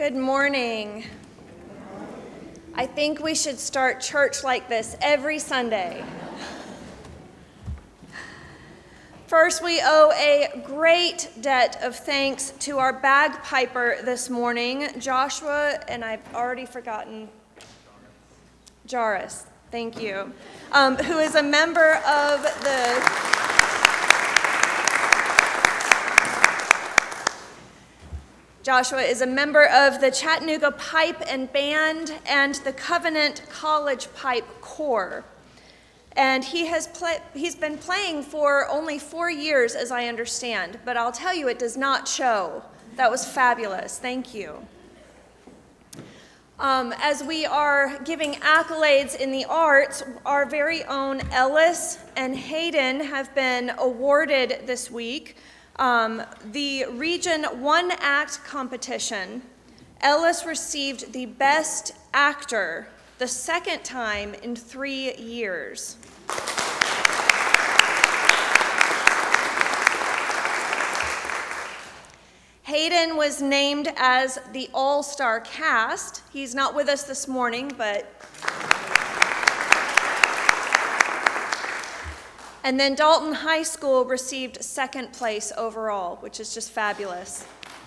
Good morning. I think we should start church like this every Sunday. First, we owe a great debt of thanks to our bagpiper this morning, Joshua, and I've already forgotten, Jairus, thank you, who is a member of the Joshua is a member of the Chattanooga Pipe and Band and the Covenant College Pipe Corps. And he's been playing for only 4 years, as I understand, but I'll tell you, it does not show. That was fabulous. Thank you. As we are giving accolades in the arts, our very own Ellis and Hayden have been awarded this week the Region 1 Act competition. Ellis received the Best Actor the second time in 3 years. Hayden was named as the All-Star Cast. He's not with us this morning, but... And then Dalton High School received second place overall, which is just fabulous.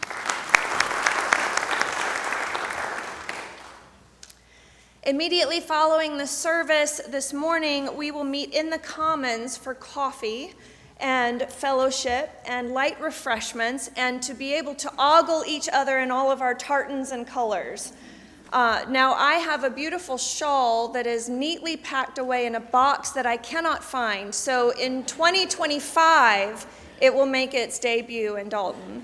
Immediately following the service this morning, we will meet in the Commons for coffee and fellowship and light refreshments and to be able to ogle each other in all of our tartans and colors. Now, I have a beautiful shawl that is neatly packed away in a box that I cannot find. So in 2025, it will make its debut in Dalton.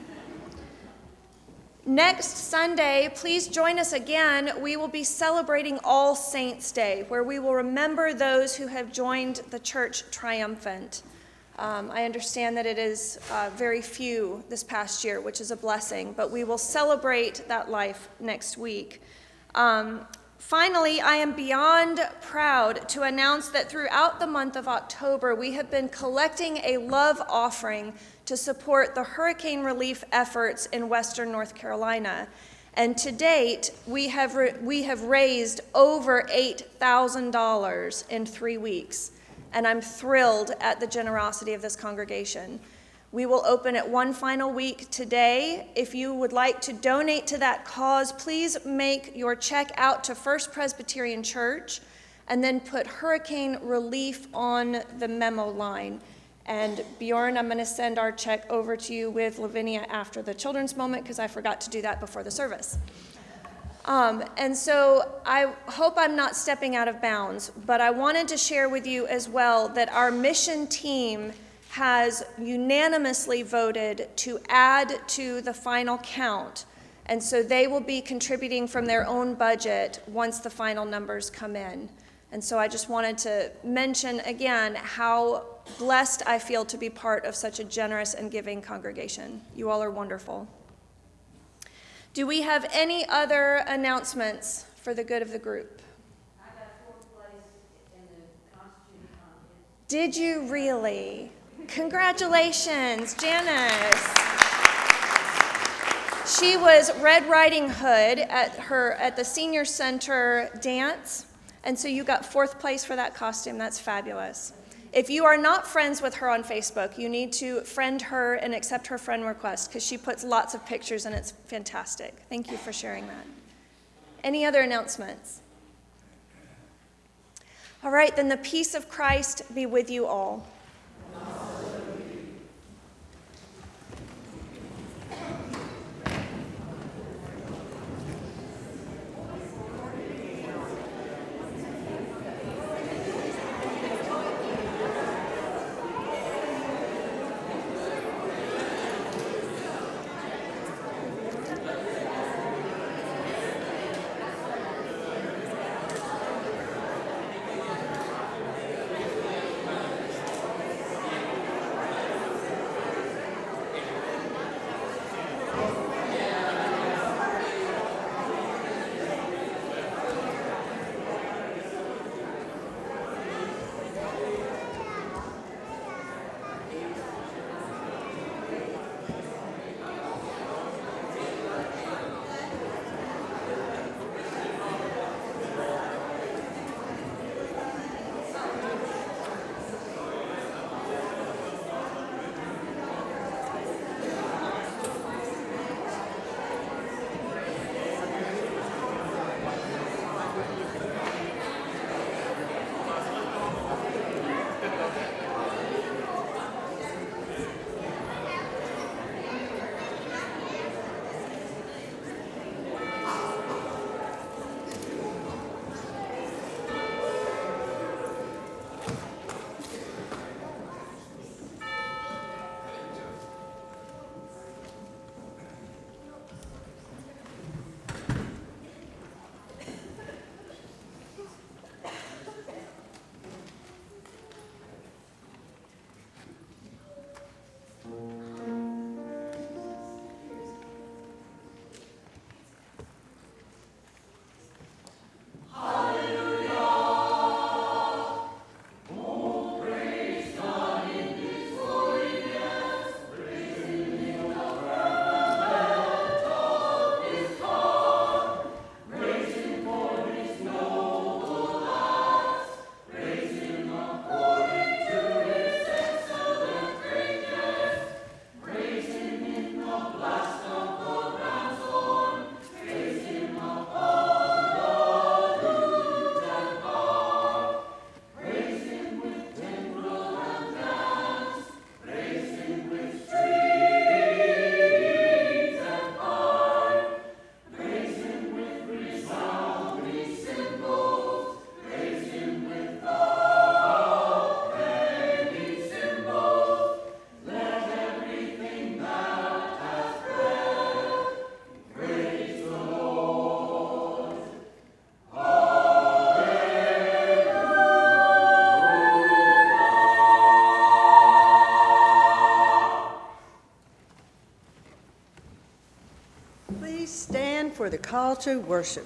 Next Sunday, please join us again. We will be celebrating All Saints' Day, where we will remember those who have joined the church triumphant. I understand that it is very few this past year, which is a blessing, but we will celebrate that life next week. Finally, I am beyond proud to announce that throughout the month of October, we have been collecting a love offering to support the hurricane relief efforts in Western North Carolina. And to date, we have raised over $8,000 in 3 weeks. And I'm thrilled at the generosity of this congregation. We will open it one final week today. If you would like to donate to that cause, please make your check out to First Presbyterian Church and then put hurricane relief on the memo line. And Bjorn, I'm going to send our check over to you with Lavinia after the children's moment because I forgot to do that before the service. And so I hope I'm not stepping out of bounds, but I wanted to share with you as well that our mission team has unanimously voted to add to the final count. And so they will be contributing from their own budget once the final numbers come in. And so I just wanted to mention again how blessed I feel to be part of such a generous and giving congregation. You all are wonderful. Do we have any other announcements for the good of the group? I got 4th place in the Constitution contest. Did you really? Congratulations, Janice. She was Red Riding Hood at the Senior Center dance, and so you got 4th place for that costume. That's fabulous. If you are not friends with her on Facebook, you need to friend her and accept her friend request because she puts lots of pictures and it's fantastic. Thank you for sharing that. Any other announcements? All right, then the peace of Christ be with you all. call to worship.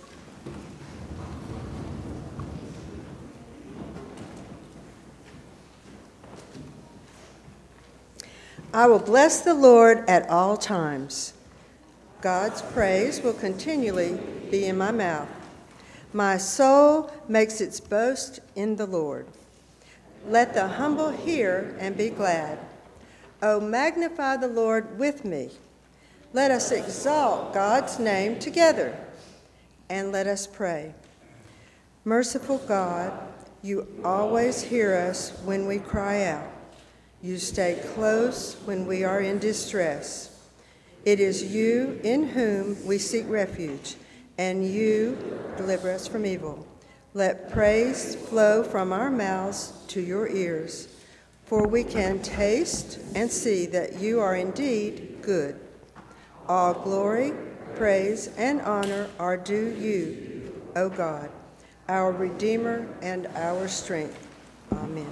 I will bless the Lord at all times. God's praise will continually be in my mouth. My soul makes its boast in the Lord. Let the humble hear and be glad. Oh, magnify the Lord with me. Let us exalt God's name together, and let us pray. Merciful God, you always hear us when we cry out. You stay close when we are in distress. It is you in whom we seek refuge, and you deliver us from evil. Let praise flow from our mouths to your ears, for we can taste and see that you are indeed good. All glory, praise, and honor are due you, O God, our Redeemer and our strength. Amen.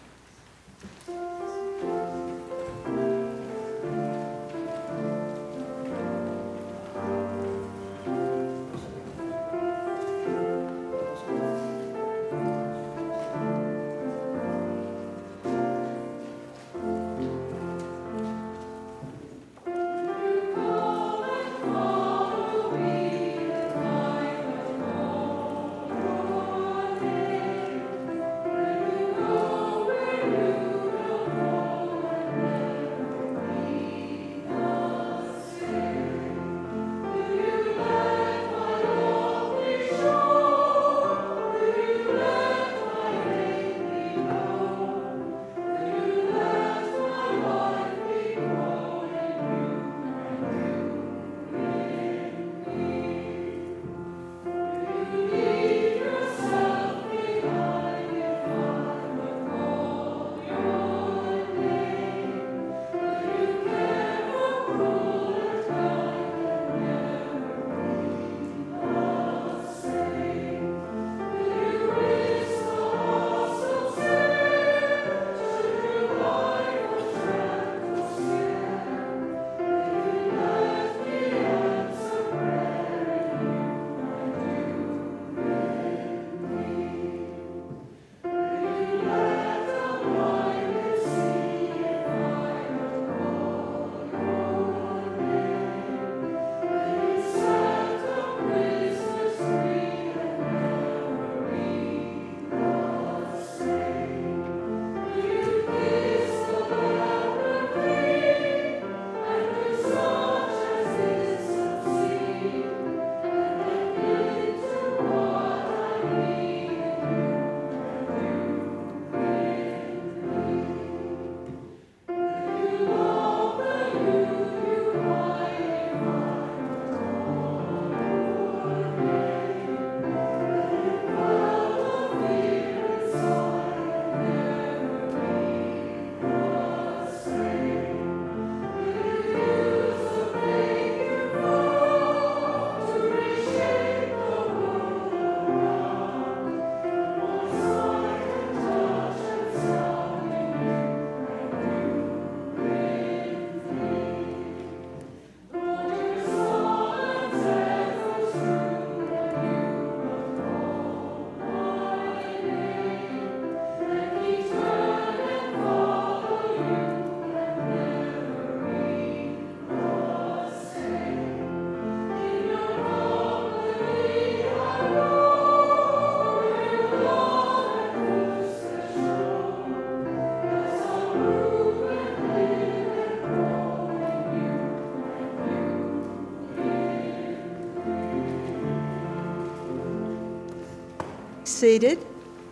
Seated.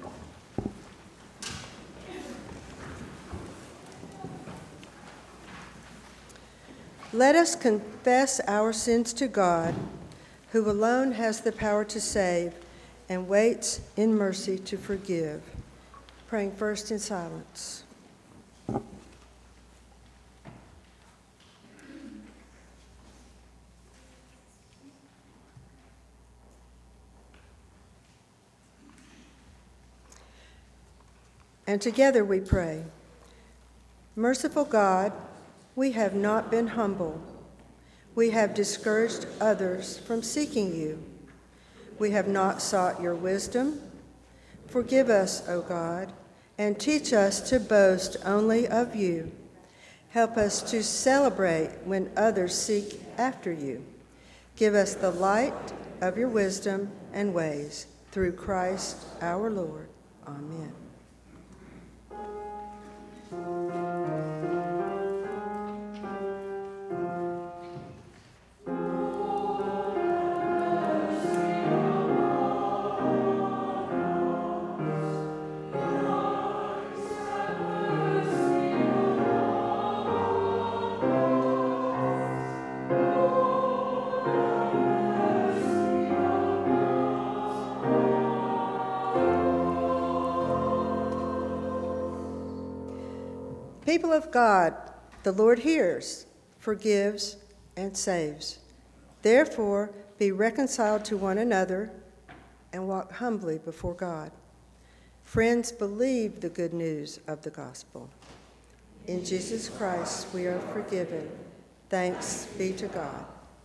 Let us confess our sins to God, who alone has the power to save and waits in mercy to forgive. Praying first in silence. And together we pray. Merciful God, we have not been humble. We have discouraged others from seeking you. We have not sought your wisdom. Forgive us, O God, and teach us to boast only of you. Help us to celebrate when others seek after you. Give us the light of your wisdom and ways, through Christ our Lord. Amen. People of God, the Lord hears, forgives, and saves. Therefore, be reconciled to one another and walk humbly before God. Friends, believe the good news of the gospel. In Jesus Christ, we are forgiven. Thanks be to God.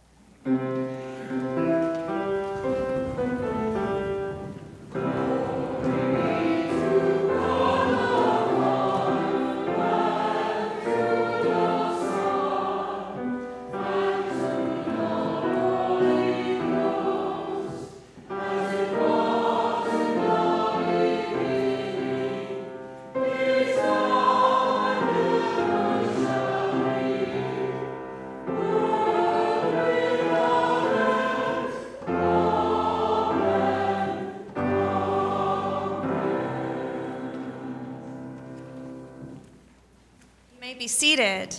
Be seated.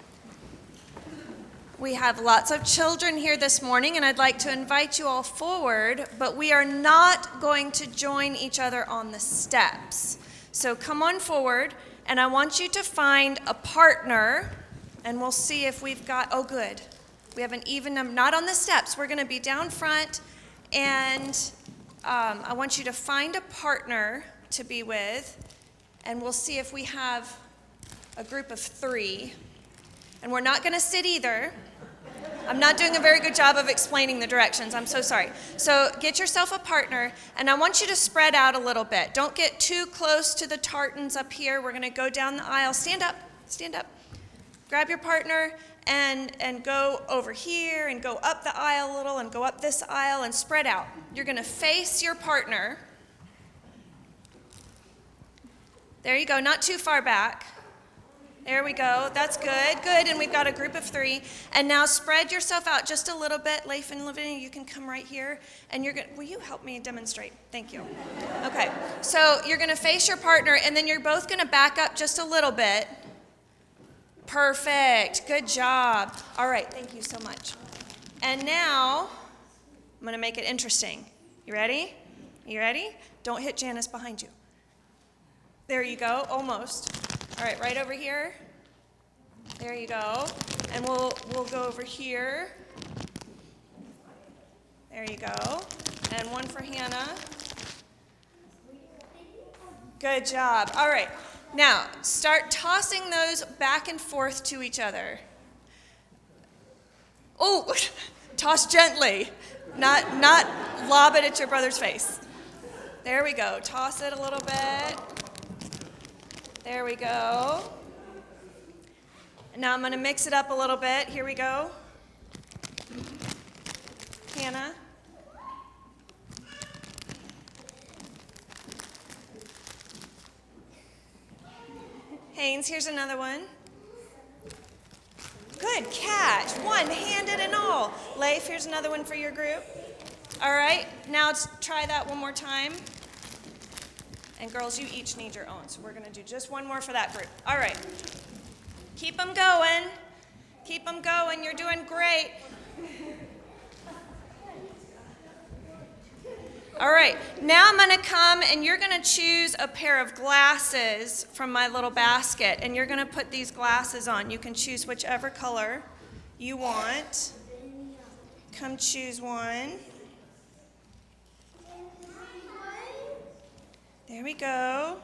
We have lots of children here this morning, and I'd like to invite you all forward, but we are not going to join each other on the steps. So come on forward, and I want you to find a partner, and we'll see if we've got, oh good, we have an even number, not on the steps, we're going to be down front, and I want you to find a partner to be with, and we'll see if we have a group of 3, and we're not going to sit either. I'm not doing a very good job of explaining the directions. I'm so sorry. So get yourself a partner, and I want you to spread out a little bit. Don't get too close to the tartans up here. We're going to go down the aisle. Stand up. Grab your partner and go over here and go up the aisle a little and go up this aisle and spread out. You're going to face your partner. There you go. Not too far back. There we go. That's good. Good. And we've got a group of 3. And now spread yourself out just a little bit. Leif and Lavinia, you can come right here. And you're going to, will you help me demonstrate? Thank you. Okay. So you're going to face your partner, and then you're both going to back up just a little bit. Perfect. Good job. All right. Thank you so much. And now I'm going to make it interesting. You ready? You ready? Don't hit Janice behind you. There you go. Almost. All right, right over here. There you go. And we'll go over here. There you go. And one for Hannah. Good job. All right. Now, start tossing those back and forth to each other. Oh, toss gently. Not lob it at your brother's face. There we go. Toss it a little bit. There we go. And now I'm going to mix it up a little bit. Here we go. Hannah. Haynes, here's another one. Good catch. One-handed and all. Leif, here's another one for your group. All right, now let's try that one more time. And girls, you each need your own, so we're going to do just one more for that group. All right. Keep them going. Keep them going. You're doing great. All right. Now I'm going to come, and you're going to choose a pair of glasses from my little basket, and you're going to put these glasses on. You can choose whichever color you want. Come choose one. There we go.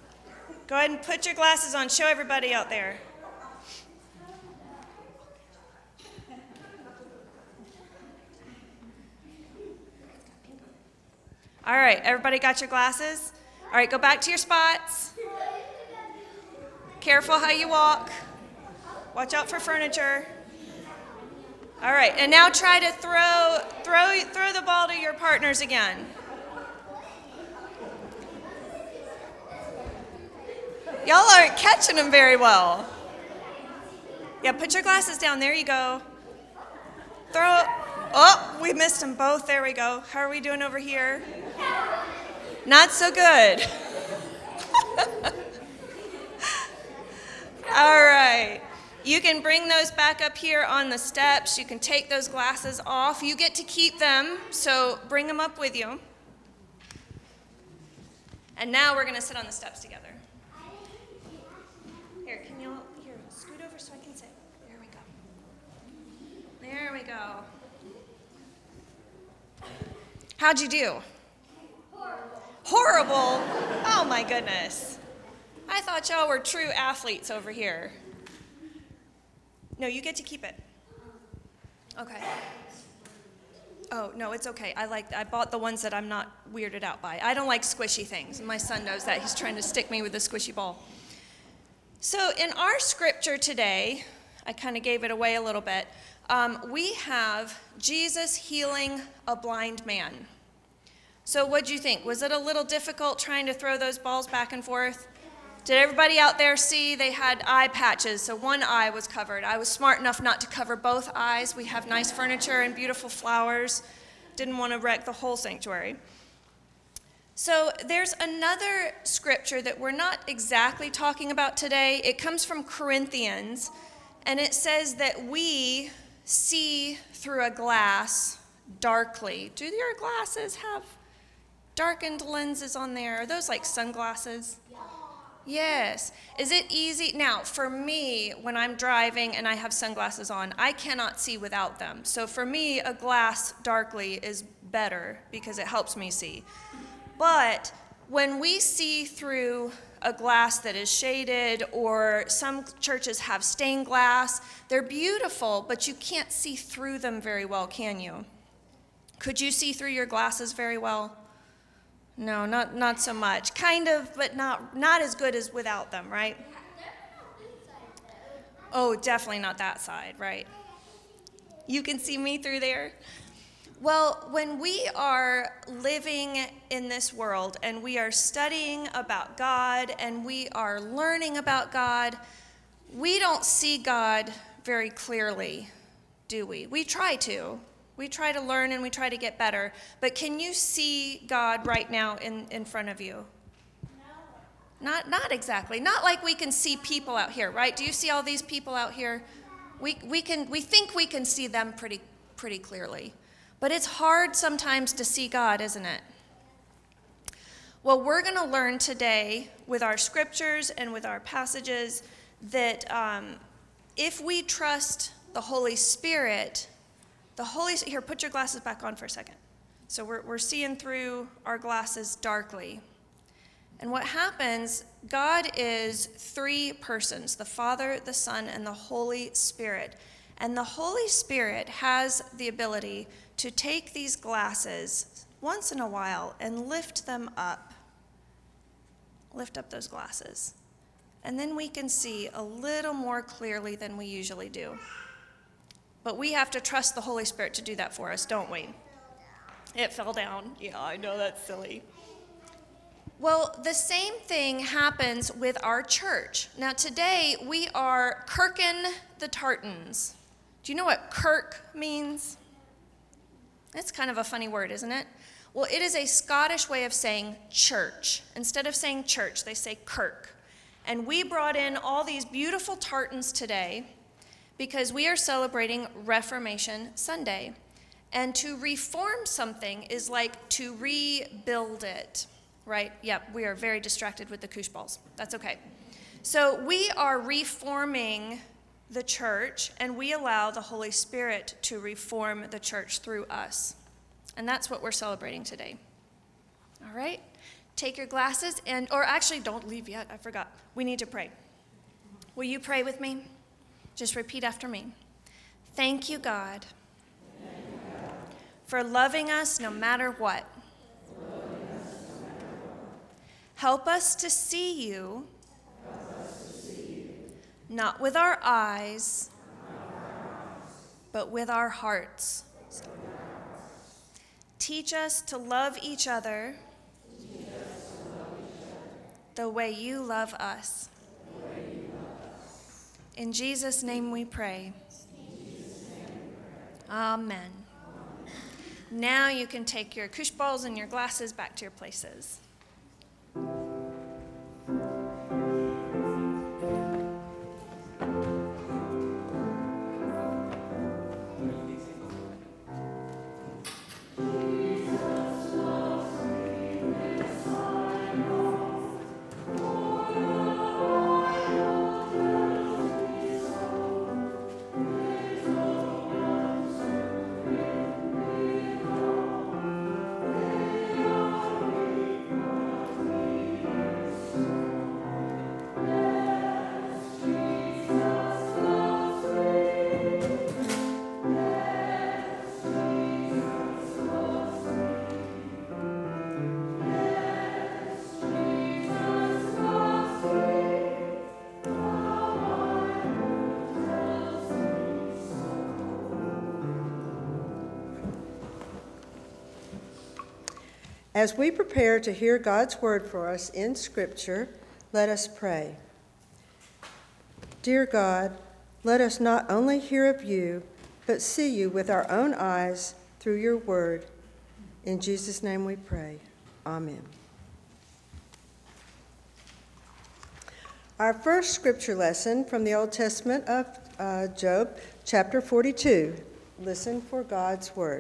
Go ahead and put your glasses on. Show everybody out there. All right, everybody got your glasses? All right, go back to your spots. Careful how you walk. Watch out for furniture. All right, and now try to throw the ball to your partners again. Y'all aren't catching them very well. Yeah, put your glasses down. There you go. Throw. Oh, we missed them both. There we go. How are we doing over here? Not so good. All right. You can bring those back up here on the steps. You can take those glasses off. You get to keep them, so bring them up with you. And now we're going to sit on the steps together. Here, can you all, scoot over so I can sit. There we go. There we go. How'd you do? Horrible? Oh my goodness. I thought y'all were true athletes over here. No, you get to keep it. Okay. Oh, no, it's okay. I bought the ones that I'm not weirded out by. I don't like squishy things. My son knows that. He's trying to stick me with a squishy ball. So in our scripture today, I kind of gave it away a little bit. We have Jesus healing a blind man. So what'd you think? Was it a little difficult trying to throw those balls back and forth? Did everybody out there see they had eye patches, so one eye was covered? I was smart enough not to cover both eyes. We have nice furniture and beautiful flowers. Didn't want to wreck the whole sanctuary. So there's another scripture that we're not exactly talking about today. It comes from Corinthians, and it says that we see through a glass darkly. Do your glasses have darkened lenses on there? Are those like sunglasses? Yes. Is it easy? Now, for me, when I'm driving and I have sunglasses on, I cannot see without them. So for me, a glass darkly is better because it helps me see. But when we see through a glass that is shaded, or some churches have stained glass, they're beautiful, but you can't see through them very well, can you? Could you see through your glasses very well? No, not so much. Kind of, but not as good as without them, right? Oh, definitely not that side, right? You can see me through there? Well, when we are living in this world and we are studying about God and we are learning about God, we don't see God very clearly, do we? We try to. We try to learn and we try to get better. But can you see God right now in front of you? No. Not exactly. Not like we can see people out here, right? Do you see all these people out here? We think we can see them pretty clearly. But it's hard sometimes to see God, isn't it? Well, we're going to learn today with our scriptures and with our passages that if we trust the Holy Spirit, here, put your glasses back on for a second. So we're seeing through our glasses darkly. And what happens, God is three persons, the Father, the Son, and the Holy Spirit. And the Holy Spirit has the ability to take these glasses once in a while and lift them up. Lift up those glasses. And then we can see a little more clearly than we usually do. But we have to trust the Holy Spirit to do that for us, don't we? It fell down. Yeah, I know, that's silly. Well, the same thing happens with our church. Now, today we are Kirkin the Tartans. Do you know what Kirk means? It's kind of a funny word, isn't it? Well, it is a Scottish way of saying church. Instead of saying church, they say Kirk. And we brought in all these beautiful tartans today because we are celebrating Reformation Sunday. And to reform something is like to rebuild it, right? Yep, we are very distracted with the koosh balls. That's okay. So we are reforming the church, and we allow the Holy Spirit to reform the church through us. And that's what we're celebrating today. All right? Take your glasses or actually don't leave yet, I forgot. We need to pray. Will you pray with me? Just repeat after me. Thank you, God, for loving us no matter what. Help us to see you, not with our eyes, but with our hearts. Teach us to love each other the way you love us. In Jesus' name we pray. Amen. Now you can take your koosh balls and your glasses back to your places. As we prepare to hear God's word for us in Scripture, let us pray. Dear God, let us not only hear of you, but see you with our own eyes through your word. In Jesus' name we pray. Amen. Our first scripture lesson from the Old Testament of Job, chapter 42. Listen for God's word.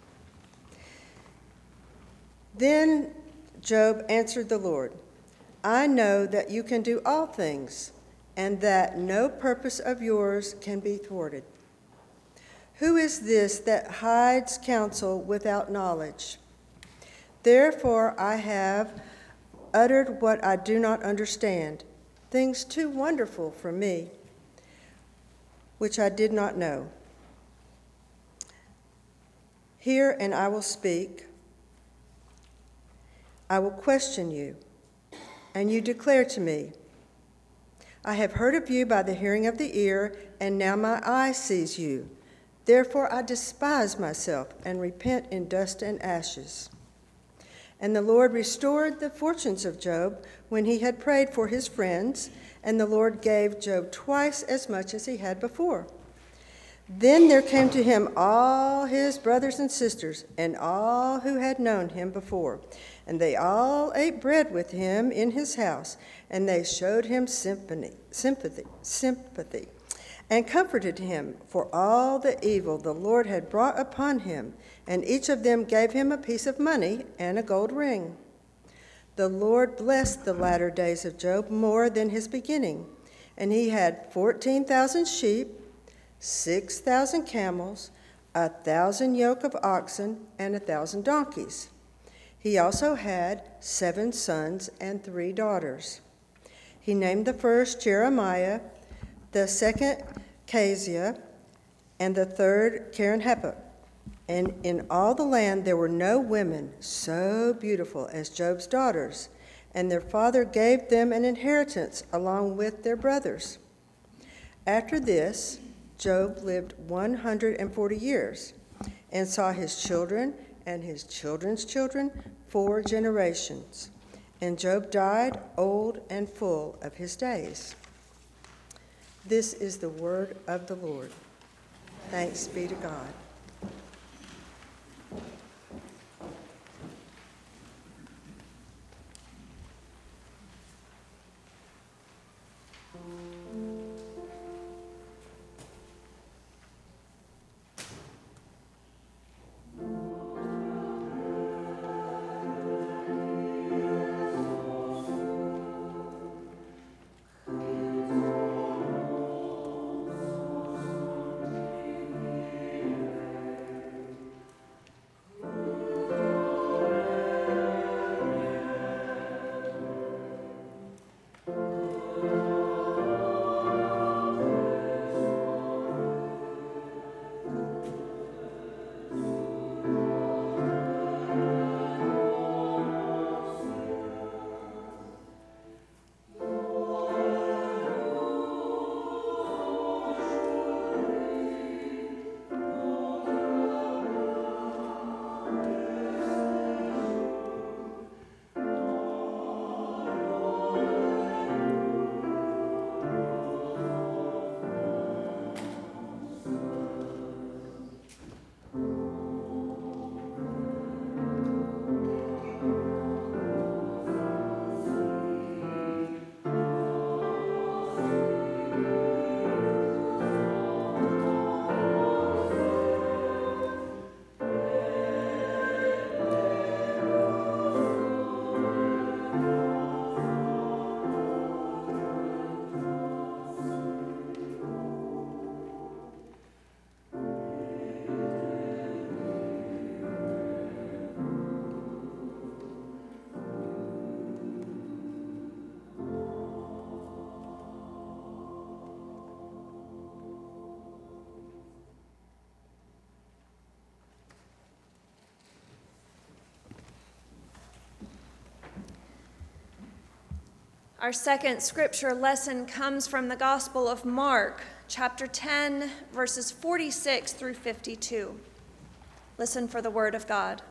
Then Job answered the Lord, I know that you can do all things, and that no purpose of yours can be thwarted. Who is this that hides counsel without knowledge? Therefore I have uttered what I do not understand, things too wonderful for me, which I did not know. Hear, and I will speak. I will question you, and you declare to me. I have heard of you by the hearing of the ear, and now my eye sees you. Therefore I despise myself and repent in dust and ashes. And the Lord restored the fortunes of Job when he had prayed for his friends, and the Lord gave Job twice as much as he had before. Then there came to him all his brothers and sisters, and all who had known him before. And they all ate bread with him in his house, and they showed him sympathy, and comforted him for all the evil the Lord had brought upon him, and each of them gave him a piece of money and a gold ring. The Lord blessed the latter days of Job more than his beginning, and he had 14,000 sheep, 6,000 camels, 1,000 yoke of oxen, and 1,000 donkeys. He also had 7 sons and 3 daughters. He named the first Jeremiah, the second Keziah, and the third Karen-Happuch. And in all the land there were no women so beautiful as Job's daughters, and their father gave them an inheritance along with their brothers. After this, Job lived 140 years and saw his children and his children's children 4 generations. And Job died old and full of his days. This is the word of the Lord. Thanks be to God. Our second scripture lesson comes from the Gospel of Mark, chapter 10, verses 46 through 52. Listen for the word of God.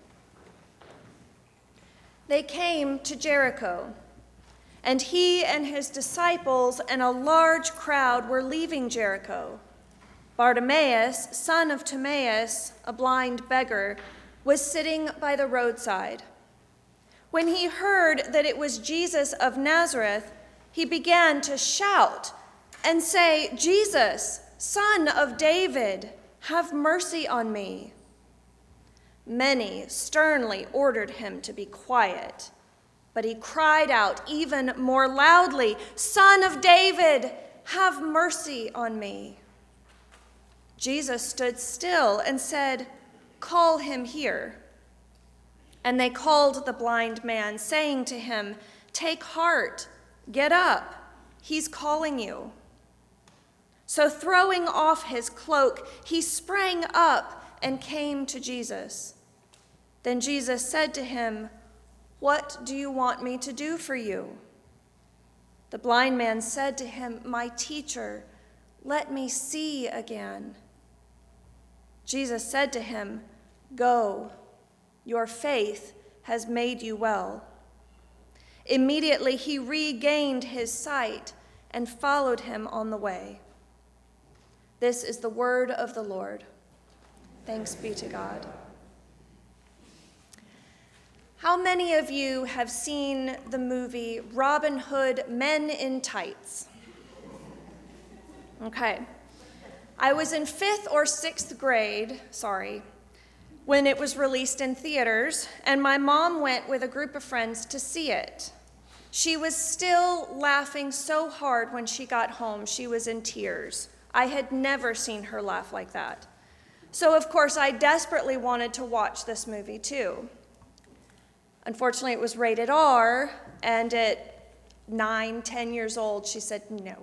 They came to Jericho, and he and his disciples and a large crowd were leaving Jericho. Bartimaeus, son of Timaeus, a blind beggar, was sitting by the roadside. When he heard that it was Jesus of Nazareth, he began to shout and say, "Jesus, Son of David, have mercy on me." Many sternly ordered him to be quiet, but he cried out even more loudly, "Son of David, have mercy on me." Jesus stood still and said, "Call him here." And they called the blind man, saying to him, "Take heart, get up, he's calling you." So throwing off his cloak, he sprang up and came to Jesus. Then Jesus said to him, "What do you want me to do for you?" The blind man said to him, "My teacher, let me see again." Jesus said to him, "Go, your faith has made you well." Immediately he regained his sight and followed him on the way. This is the word of the Lord. Thanks be to God. How many of you have seen the movie Robin Hood Men in Tights? Okay. I was in 5th or 6th grade, when it was released in theaters, and my mom went with a group of friends to see it. She was still laughing so hard when she got home. She was in tears. I had never seen her laugh like that. So, of course, I desperately wanted to watch this movie, too. Unfortunately, it was rated R, and at 9, 10 years old, she said, nope.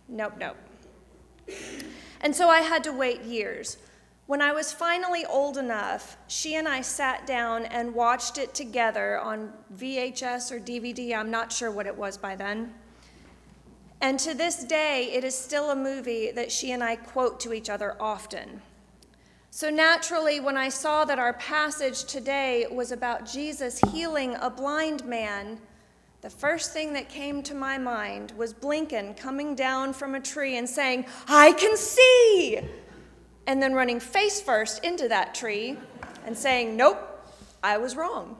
And so I had to wait years. When I was finally old enough, she and I sat down and watched it together on VHS or DVD. I'm not sure what it was by then. And to this day, it is still a movie that she and I quote to each other often. So naturally, when I saw that our passage today was about Jesus healing a blind man, the first thing that came to my mind was Blinken coming down from a tree and saying, "I can see!" and then running face first into that tree and saying, "Nope, I was wrong."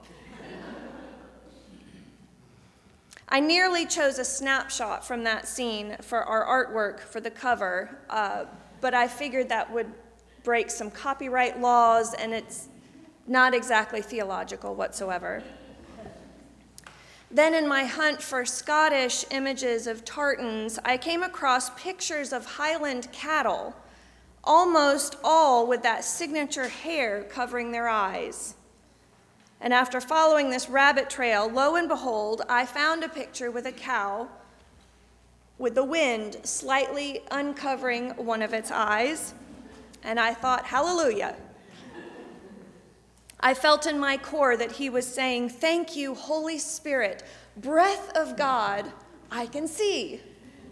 I nearly chose a snapshot from that scene for our artwork for the cover, but I figured that would break some copyright laws, and it's not exactly theological whatsoever. Then in my hunt for Scottish images of tartans, I came across pictures of Highland cattle, almost all with that signature hair covering their eyes. And after following this rabbit trail, lo and behold, I found a picture with a cow with the wind slightly uncovering one of its eyes, and I thought, hallelujah. I felt in my core that he was saying, "Thank you, Holy Spirit, breath of God, I can see."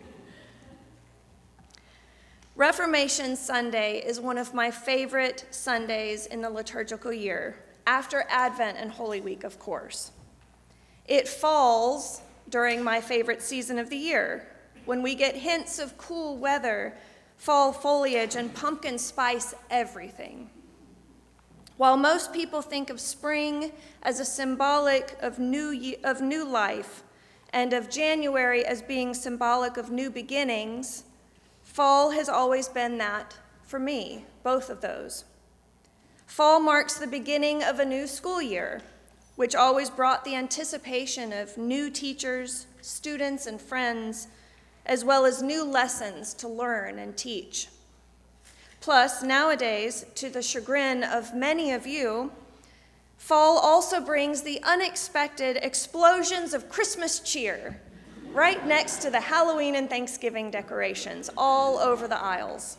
Reformation Sunday is one of my favorite Sundays in the liturgical year, after Advent and Holy Week, of course. It falls during my favorite season of the year, when we get hints of cool weather, fall foliage, and pumpkin spice everything. While most people think of spring as a symbolic of new life, and of January as being symbolic of new beginnings, fall has always been that for me, both of those. Fall marks the beginning of a new school year, which always brought the anticipation of new teachers, students, and friends, as well as new lessons to learn and teach. Plus, nowadays, to the chagrin of many of you, fall also brings the unexpected explosions of Christmas cheer right next to the Halloween and Thanksgiving decorations all over the aisles.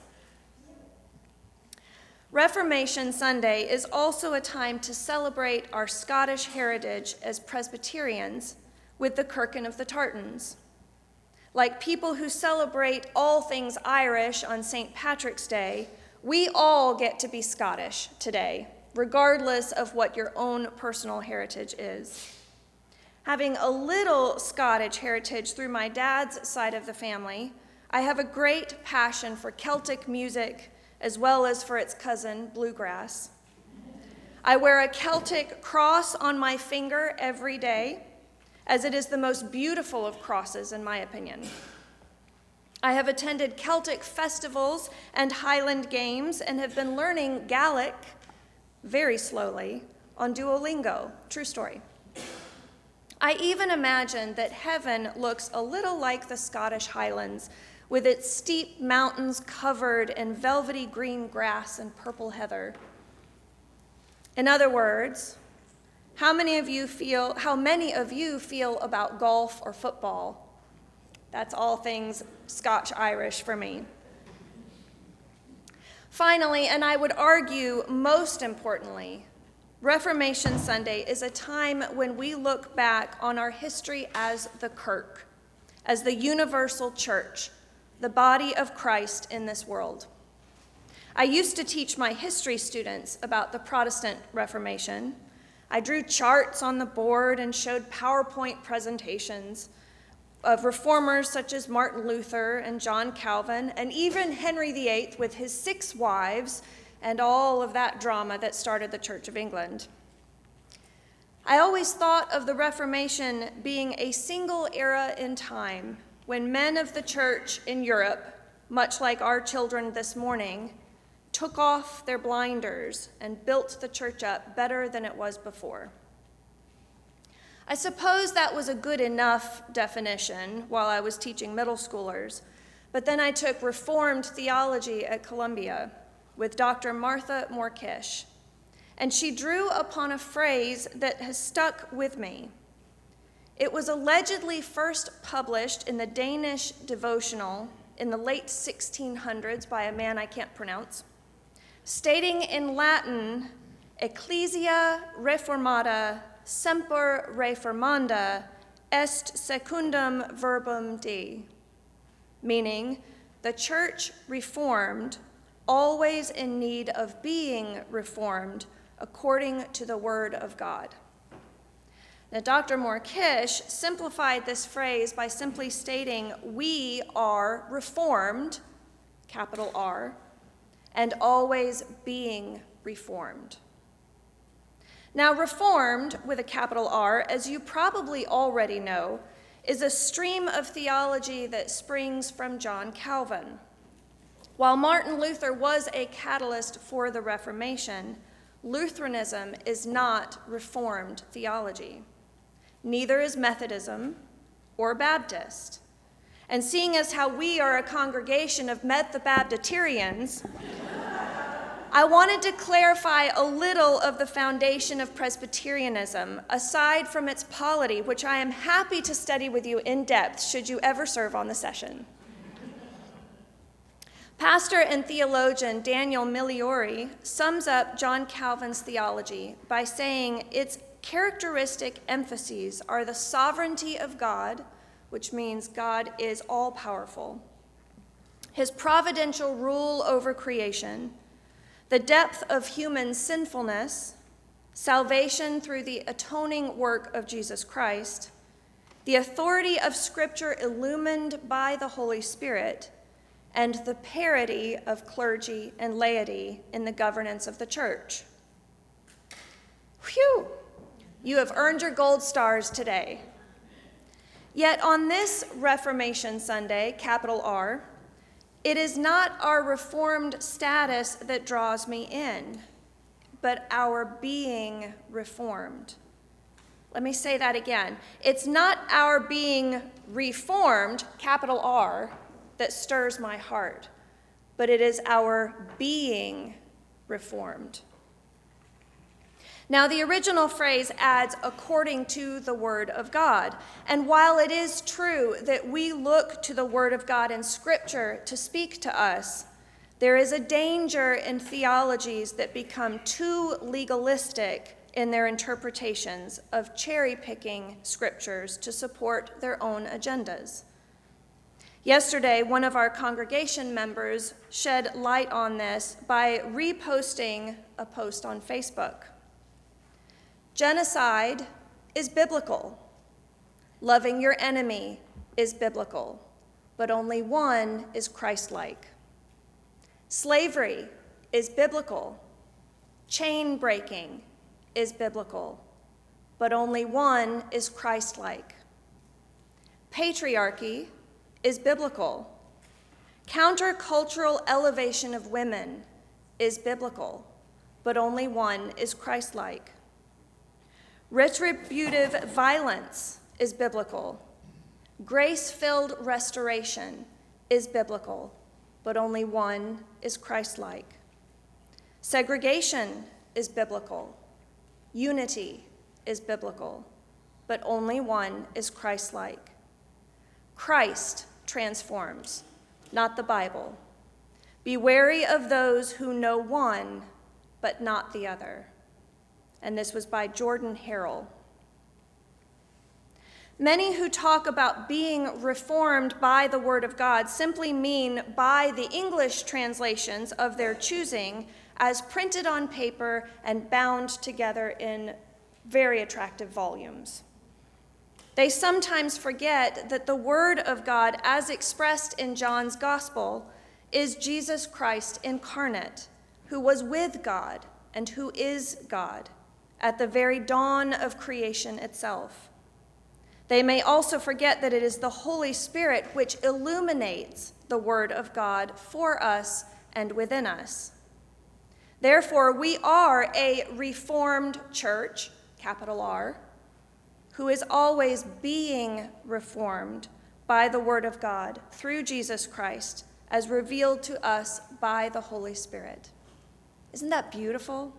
Reformation Sunday is also a time to celebrate our Scottish heritage as Presbyterians with the Kirkin of the Tartans. Like people who celebrate all things Irish on St. Patrick's Day, we all get to be Scottish today, regardless of what your own personal heritage is. Having a little Scottish heritage through my dad's side of the family, I have a great passion for Celtic music as well as for its cousin, bluegrass. I wear a Celtic cross on my finger every day, as it is the most beautiful of crosses, in my opinion. I have attended Celtic festivals and Highland games and have been learning Gaelic very slowly on Duolingo. True story. I even imagine that heaven looks a little like the Scottish Highlands, with its steep mountains covered in velvety green grass and purple heather. In other words, how many of you feel about golf or football? That's all things Scotch-Irish for me. Finally, and I would argue most importantly, Reformation Sunday is a time when we look back on our history as the Kirk, as the universal church, the body of Christ in this world. I used to teach my history students about the Protestant Reformation. I drew charts on the board and showed PowerPoint presentations of reformers such as Martin Luther and John Calvin, and even Henry VIII with his 6 wives and all of that drama that started the Church of England. I always thought of the Reformation being a single era in time when men of the church in Europe, much like our children this morning, took off their blinders and built the church up better than it was before. I suppose that was a good enough definition while I was teaching middle schoolers, but then I took Reformed theology at Columbia with Dr. Martha Moore-Kish, and she drew upon a phrase that has stuck with me. It was allegedly first published in the Danish devotional in the late 1600s by a man I can't pronounce, stating in Latin, Ecclesia reformata semper reformanda est secundum verbum Dei, meaning the church reformed, always in need of being reformed according to the word of God. Now, Dr. Moore-Kish simplified this phrase by simply stating, we are reformed, capital R, and always being reformed. Now, reformed, with a capital R, as you probably already know, is a stream of theology that springs from John Calvin. While Martin Luther was a catalyst for the Reformation, Lutheranism is not Reformed theology. Neither is Methodism or Baptist. And seeing as how we are a congregation of Methobaptitarians, I wanted to clarify a little of the foundation of Presbyterianism, aside from its polity, which I am happy to study with you in depth should you ever serve on the session. Pastor and theologian Daniel Migliore sums up John Calvin's theology by saying its characteristic emphases are the sovereignty of God, which means God is all-powerful, his providential rule over creation, the depth of human sinfulness, salvation through the atoning work of Jesus Christ, the authority of Scripture illumined by the Holy Spirit, and the parity of clergy and laity in the governance of the church. Whew! You have earned your gold stars today. Yet on this Reformation Sunday, capital R, it is not our reformed status that draws me in, but our being reformed. Let me say that again. It's not our being reformed, capital R, that stirs my heart, but it is our being reformed. Now, the original phrase adds according to the word of God. And while it is true that we look to the word of God in Scripture to speak to us, there is a danger in theologies that become too legalistic in their interpretations of cherry-picking scriptures to support their own agendas. Yesterday, one of our congregation members shed light on this by reposting a post on Facebook. Genocide is biblical. Loving your enemy is biblical, but only one is Christ-like. Slavery is biblical. Chain breaking is biblical, but only one is Christ-like. Patriarchy is biblical. Countercultural elevation of women is biblical, but only one is Christ-like. Retributive violence is biblical. Grace-filled restoration is biblical, but only one is Christ-like. Segregation is biblical. Unity is biblical, but only one is Christ-like. Christ transforms, not the Bible. Be wary of those who know one, but not the other. And this was by Jordan Harrell. Many who talk about being reformed by the Word of God simply mean by the English translations of their choosing as printed on paper and bound together in very attractive volumes. They sometimes forget that the Word of God, as expressed in John's Gospel, is Jesus Christ incarnate, who was with God and who is God at the very dawn of creation itself. They may also forget that it is the Holy Spirit which illuminates the Word of God for us and within us. Therefore, we are a reformed church, capital R, who is always being reformed by the Word of God through Jesus Christ as revealed to us by the Holy Spirit. Isn't that beautiful?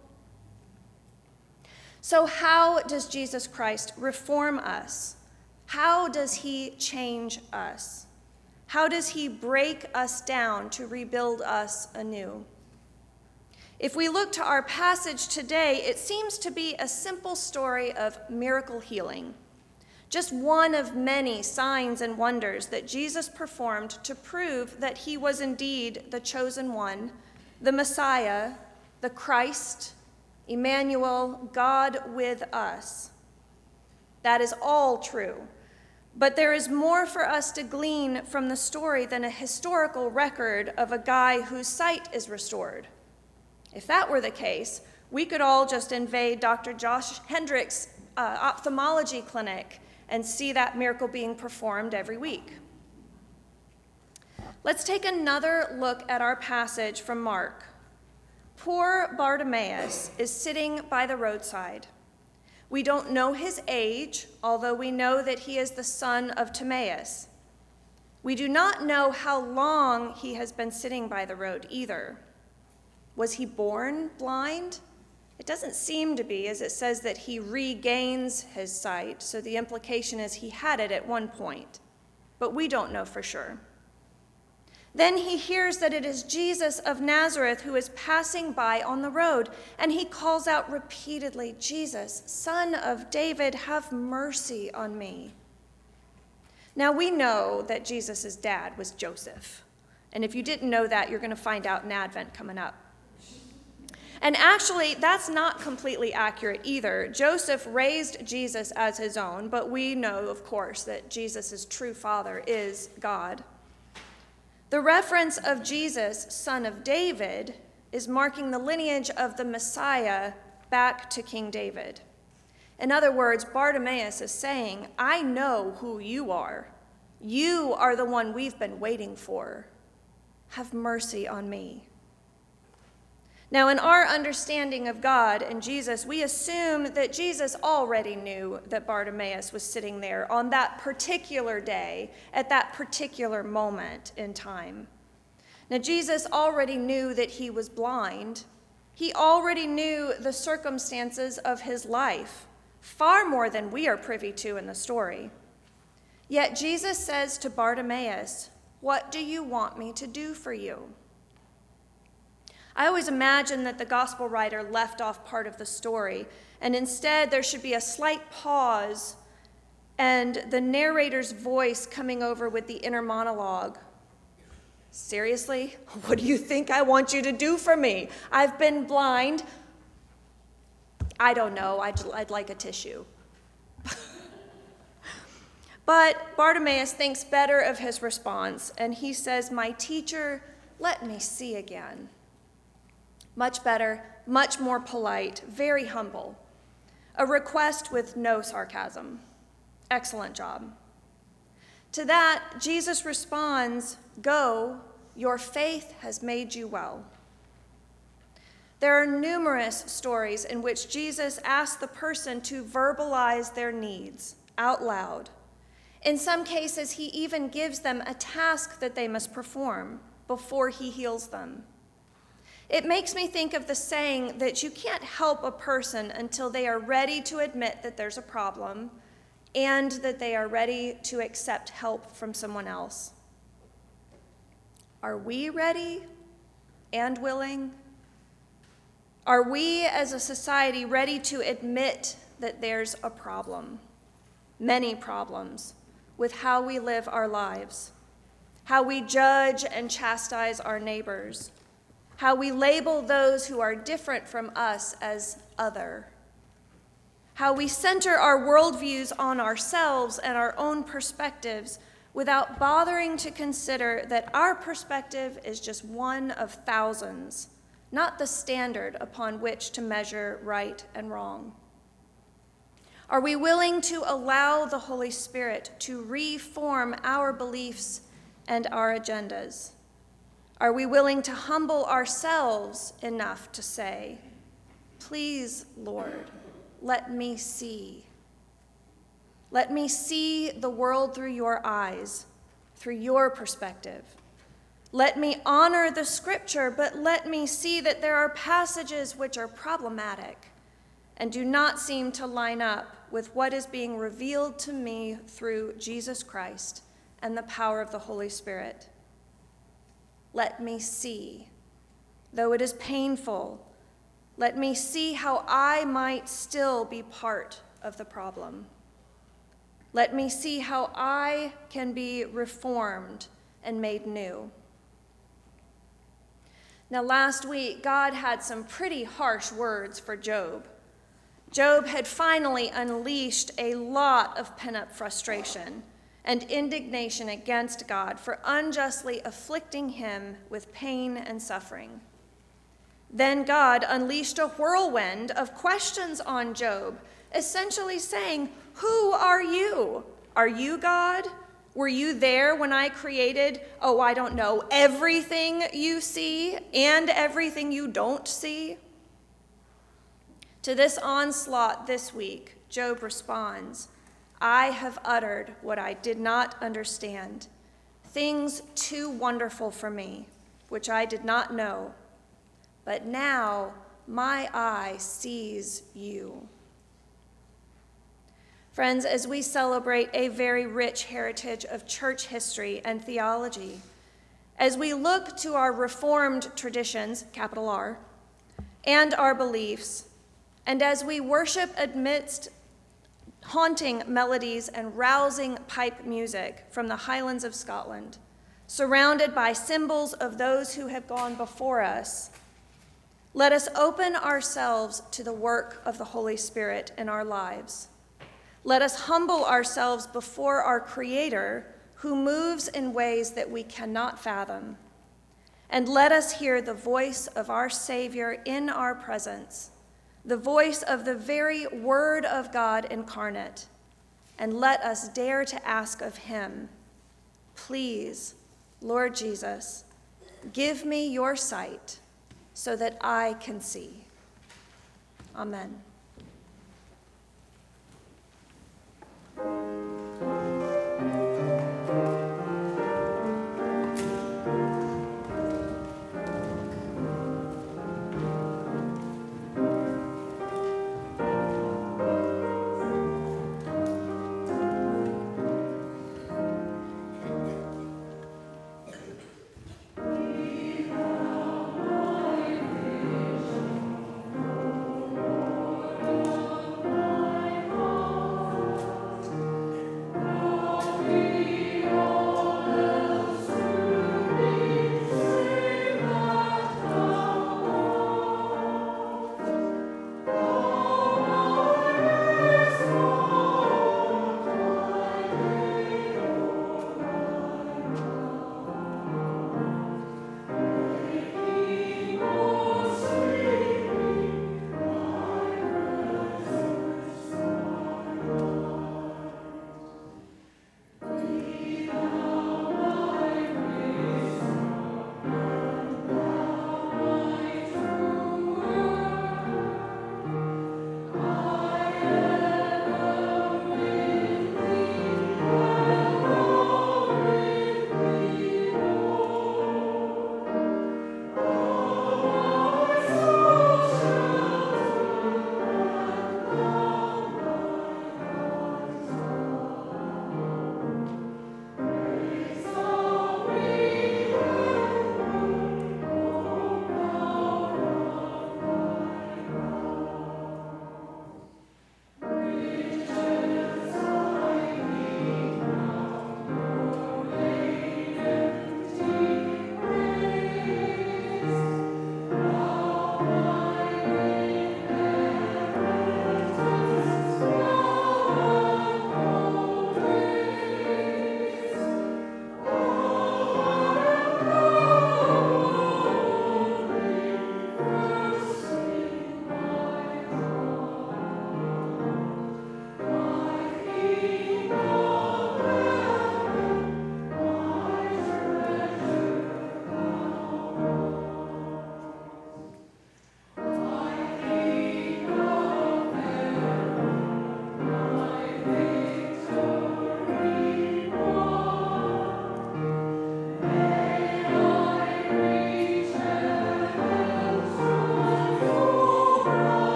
So how does Jesus Christ reform us? How does he change us? How does he break us down to rebuild us anew? If we look to our passage today, it seems to be a simple story of miracle healing, just one of many signs and wonders that Jesus performed to prove that he was indeed the chosen one, the Messiah, the Christ, Emmanuel, God with us. That is all true. But there is more for us to glean from the story than a historical record of a guy whose sight is restored. If that were the case, we could all just invade Dr. Josh Hendrick's ophthalmology clinic and see that miracle being performed every week. Let's take another look at our passage from Mark. Poor Bartimaeus is sitting by the roadside. We don't know his age, although we know that he is the son of Timaeus. We do not know how long he has been sitting by the road either. Was he born blind? It doesn't seem to be, as it says that he regains his sight, so the implication is he had it at one point, but we don't know for sure. Then he hears that it is Jesus of Nazareth who is passing by on the road, and he calls out repeatedly, "Jesus, Son of David, have mercy on me." Now we know that Jesus' dad was Joseph, and if you didn't know that, you're going to find out in Advent coming up. And actually, that's not completely accurate either. Joseph raised Jesus as his own, but we know, of course, that Jesus' true father is God. The reference of Jesus, son of David, is marking the lineage of the Messiah back to King David. In other words, Bartimaeus is saying, I know who you are. You are the one we've been waiting for. Have mercy on me. Now, in our understanding of God and Jesus, we assume that Jesus already knew that Bartimaeus was sitting there on that particular day, at that particular moment in time. Now, Jesus already knew that he was blind. He already knew the circumstances of his life, far more than we are privy to in the story. Yet Jesus says to Bartimaeus, "What do you want me to do for you?" I always imagine that the gospel writer left off part of the story, and instead there should be a slight pause and the narrator's voice coming over with the inner monologue. Seriously? What do you think I want you to do for me? I've been blind. I don't know. I'd like a tissue. But Bartimaeus thinks better of his response, and he says, "My teacher, let me see again." Much better, much more polite, very humble. A request with no sarcasm. Excellent job. To that, Jesus responds, "Go, your faith has made you well." There are numerous stories in which Jesus asks the person to verbalize their needs out loud. In some cases, he even gives them a task that they must perform before he heals them. It makes me think of the saying that you can't help a person until they are ready to admit that there's a problem and that they are ready to accept help from someone else. Are we ready and willing? Are we as a society ready to admit that there's a problem, many problems, with how we live our lives, how we judge and chastise our neighbors, how we label those who are different from us as other, how we center our worldviews on ourselves and our own perspectives without bothering to consider that our perspective is just one of thousands, not the standard upon which to measure right and wrong? Are we willing to allow the Holy Spirit to reform our beliefs and our agendas? Are we willing to humble ourselves enough to say, "Please, Lord, let me see. Let me see the world through your eyes, through your perspective. Let me honor the scripture, but let me see that there are passages which are problematic and do not seem to line up with what is being revealed to me through Jesus Christ and the power of the Holy Spirit. Let me see, though it is painful, let me see how I might still be part of the problem. Let me see how I can be reformed and made new." Now, last week, God had some pretty harsh words for Job. Job had finally unleashed a lot of pent-up frustration and indignation against God for unjustly afflicting him with pain and suffering. Then God unleashed a whirlwind of questions on Job, essentially saying, "Who are you? Are you God? Were you there when I created, everything you see and everything you don't see?" To this onslaught this week, Job responds, "I have uttered what I did not understand, things too wonderful for me, which I did not know. But now my eye sees you." Friends, as we celebrate a very rich heritage of church history and theology, as we look to our Reformed traditions, capital R, and our beliefs, and as we worship amidst haunting melodies and rousing pipe music from the Highlands of Scotland, surrounded by symbols of those who have gone before us, let us open ourselves to the work of the Holy Spirit in our lives. Let us humble ourselves before our Creator, who moves in ways that we cannot fathom. And let us hear the voice of our Savior in our presence, the voice of the very Word of God incarnate. And let us dare to ask of him, "Please, Lord Jesus, give me your sight so that I can see." Amen.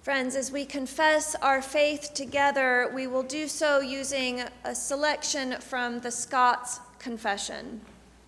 Friends, as we confess our faith together, we will do so using a selection from the Scots Confession.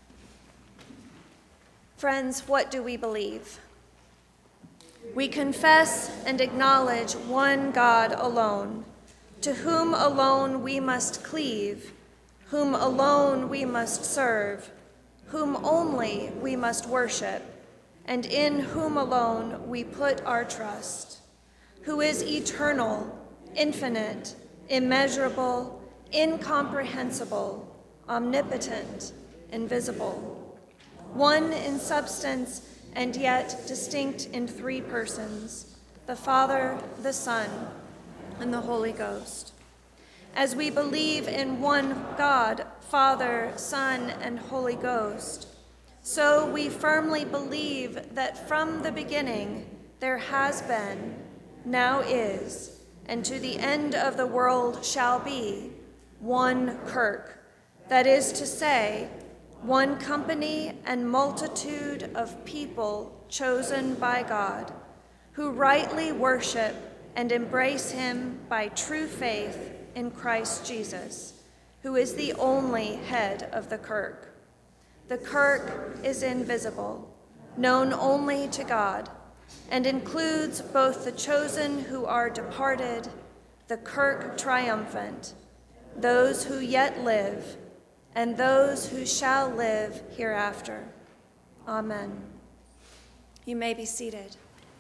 Friends, what do we believe? We confess and acknowledge one God alone, to whom alone we must cleave, whom alone we must serve, whom only we must worship, and in whom alone we put our trust, who is eternal, infinite, immeasurable, incomprehensible, omnipotent, invisible, one in substance and yet distinct in three persons, the Father, the Son, and the Holy Ghost. As we believe in one God, Father, Son, and Holy Ghost, so we firmly believe that from the beginning there has been, now is, and to the end of the world shall be, one Kirk, that is to say, one company and multitude of people chosen by God, who rightly worship and embrace him by true faith in Christ Jesus, who is the only head of the Kirk. The Kirk is invisible, known only to God, and includes both the chosen who are departed, the Kirk triumphant, those who yet live, and those who shall live hereafter. Amen. You may be seated.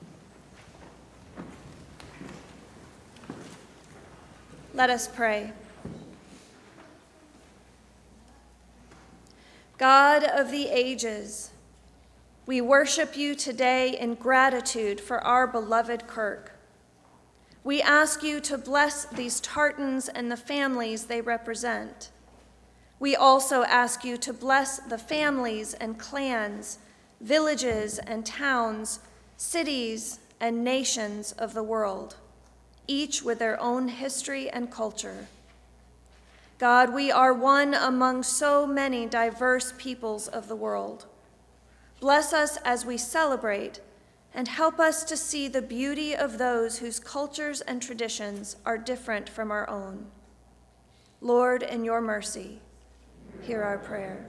Let us pray. God of the ages, we worship you today in gratitude for our beloved Kirk. We ask you to bless these tartans and the families they represent. We also ask you to bless the families and clans, villages and towns, cities and nations of the world, each with their own history and culture. God, we are one among so many diverse peoples of the world. Bless us as we celebrate, and help us to see the beauty of those whose cultures and traditions are different from our own. Lord, in your mercy, hear our prayer.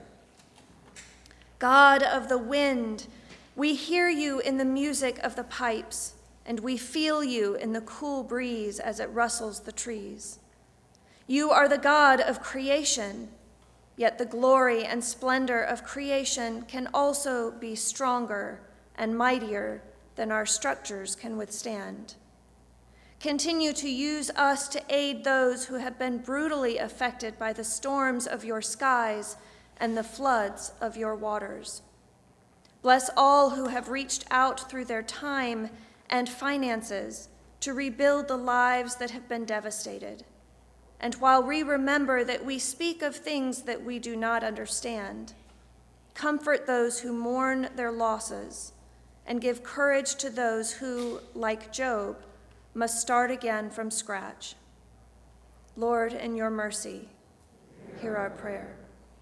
God of the wind, we hear you in the music of the pipes, and we feel you in the cool breeze as it rustles the trees. You are the God of creation, yet the glory and splendor of creation can also be stronger and mightier than our structures can withstand. Continue to use us to aid those who have been brutally affected by the storms of your skies and the floods of your waters. Bless all who have reached out through their time and finances to rebuild the lives that have been devastated. And while we remember that we speak of things that we do not understand, comfort those who mourn their losses and give courage to those who, like Job, must start again from scratch. Lord, in your mercy, hear our prayer.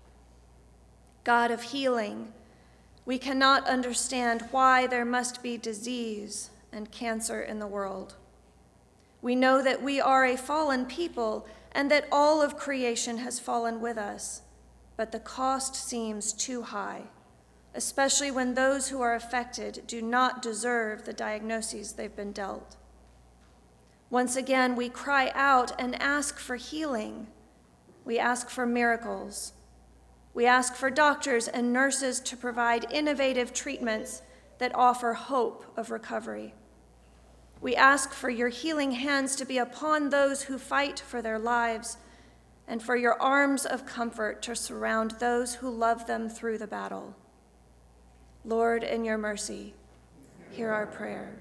God of healing, we cannot understand why there must be disease and cancer in the world. We know that we are a fallen people and that all of creation has fallen with us, but the cost seems too high, especially when those who are affected do not deserve the diagnoses they've been dealt. Once again, we cry out and ask for healing. We ask for miracles. We ask for doctors and nurses to provide innovative treatments that offer hope of recovery. We ask for your healing hands to be upon those who fight for their lives, and for your arms of comfort to surround those who love them through the battle. Lord, in your mercy, hear our prayer.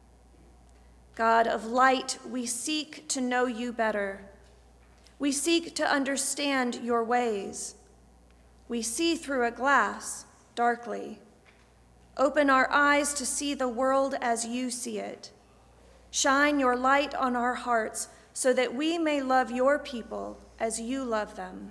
God of light, we seek to know you better. We seek to understand your ways. We see through a glass, darkly. Open our eyes to see the world as you see it. Shine your light on our hearts so that we may love your people as you love them.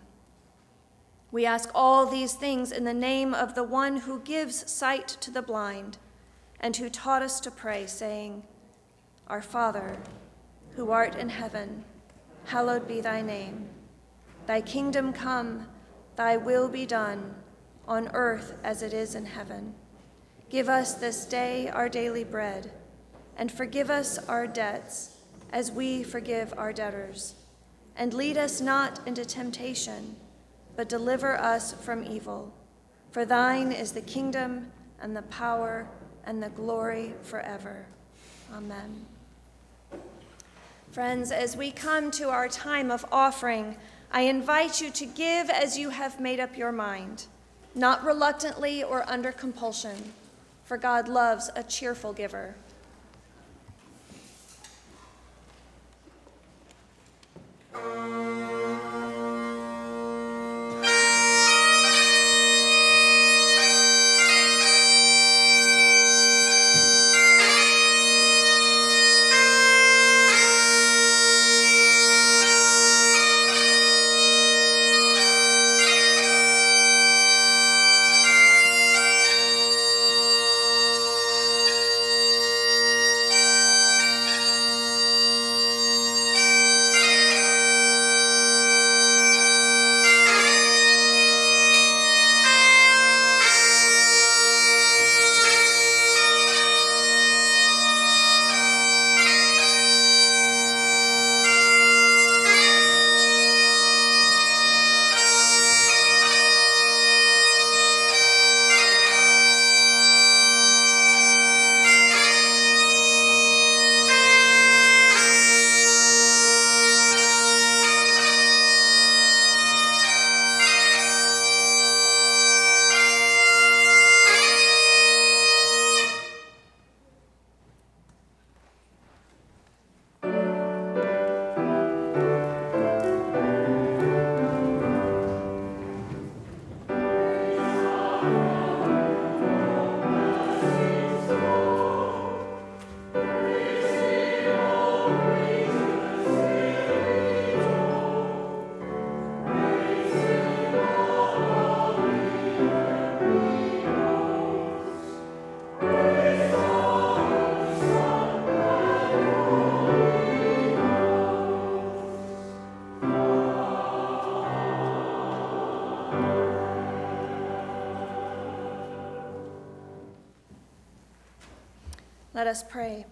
We ask all these things in the name of the one who gives sight to the blind and who taught us to pray, saying, Our Father, who art in heaven, hallowed be thy name. Thy kingdom come, thy will be done, on earth as it is in heaven. Give us this day our daily bread, and forgive us our debts, as we forgive our debtors. And lead us not into temptation, but deliver us from evil. For thine is the kingdom, and the power, and the glory forever. Amen. Friends, as we come to our time of offering, I invite you to give as you have made up your mind, not reluctantly or under compulsion, for God loves a cheerful giver. Let us pray.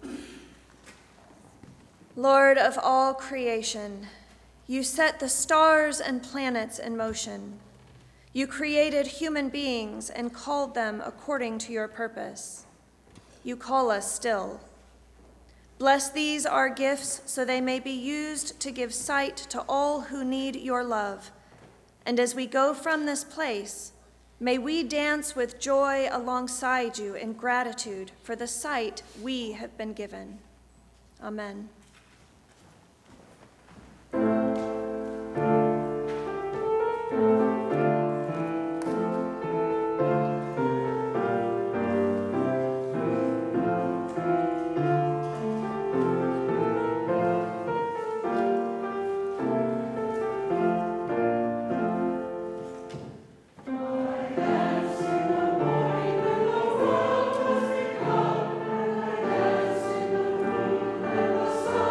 Lord of all creation, you set the stars and planets in motion. You created human beings and called them according to your purpose. You call us still. Bless these our gifts so they may be used to give sight to all who need your love. And as we go from this place, may we dance with joy alongside you in gratitude for the sight we have been given. Amen. Sun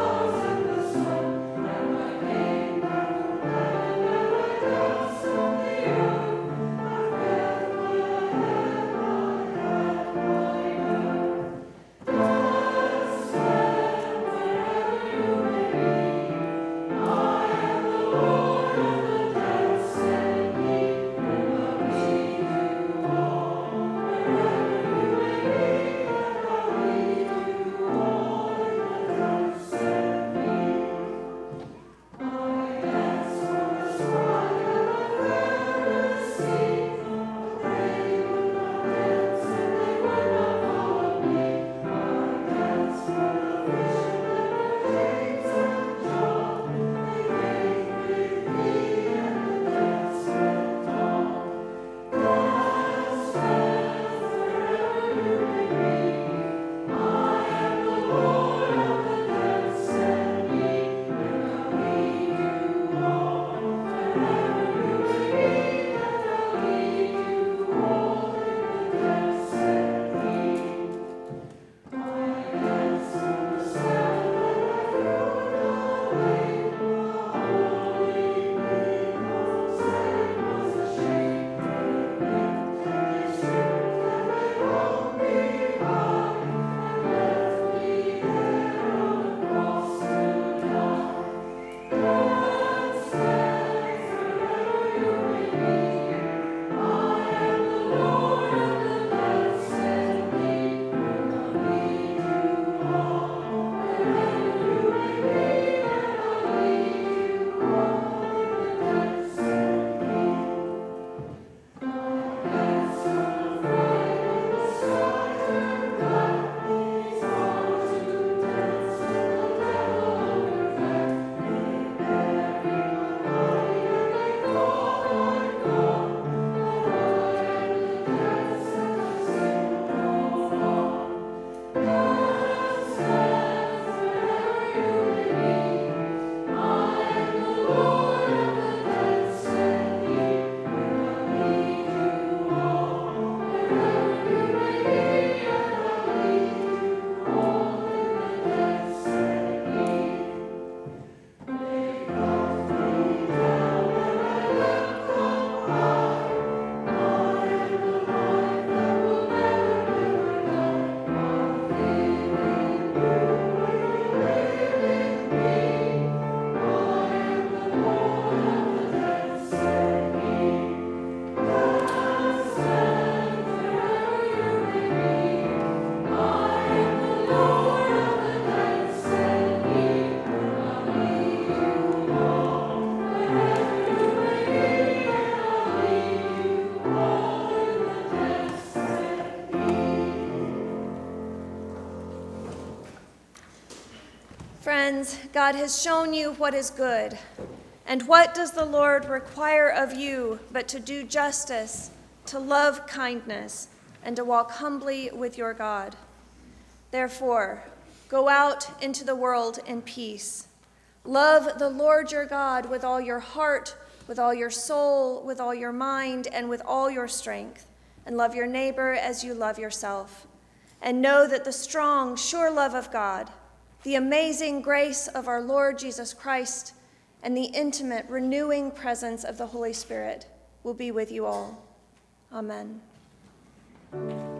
friends, God has shown you what is good. And what does the Lord require of you but to do justice, to love kindness, and to walk humbly with your God? Therefore, go out into the world in peace. Love the Lord your God with all your heart, with all your soul, with all your mind, and with all your strength. And love your neighbor as you love yourself. And know that the strong, sure love of God, the amazing grace of our Lord Jesus Christ, and the intimate, renewing presence of the Holy Spirit will be with you all. Amen.